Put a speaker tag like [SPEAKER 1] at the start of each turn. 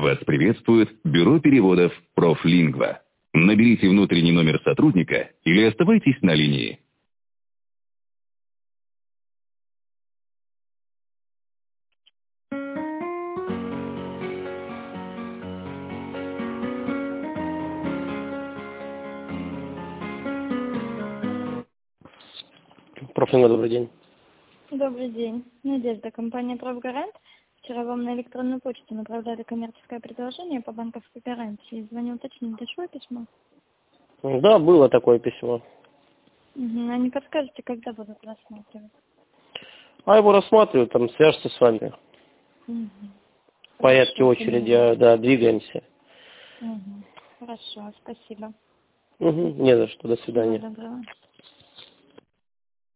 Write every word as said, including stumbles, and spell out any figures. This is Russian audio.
[SPEAKER 1] Вас приветствует Бюро переводов «Профлингва». Наберите внутренний номер сотрудника или оставайтесь на линии.
[SPEAKER 2] Профлингва, добрый день.
[SPEAKER 3] Добрый день. Надежда, компания «Профгарант». Вчера вам на электронную почту направляли коммерческое предложение по банковской гарантии. Звоню уточнить, дошло письмо?
[SPEAKER 2] Да, было такое письмо.
[SPEAKER 3] Угу. А не подскажете, когда будут рассматривать?
[SPEAKER 2] А его рассматривают, там свяжутся с вами.
[SPEAKER 3] Угу.
[SPEAKER 2] В порядке
[SPEAKER 3] Хорошо,
[SPEAKER 2] очереди,
[SPEAKER 3] поняла.
[SPEAKER 2] да, двигаемся.
[SPEAKER 3] Угу. Хорошо, спасибо.
[SPEAKER 2] Угу, не за что, до
[SPEAKER 3] Всего
[SPEAKER 2] свидания.
[SPEAKER 3] доброго.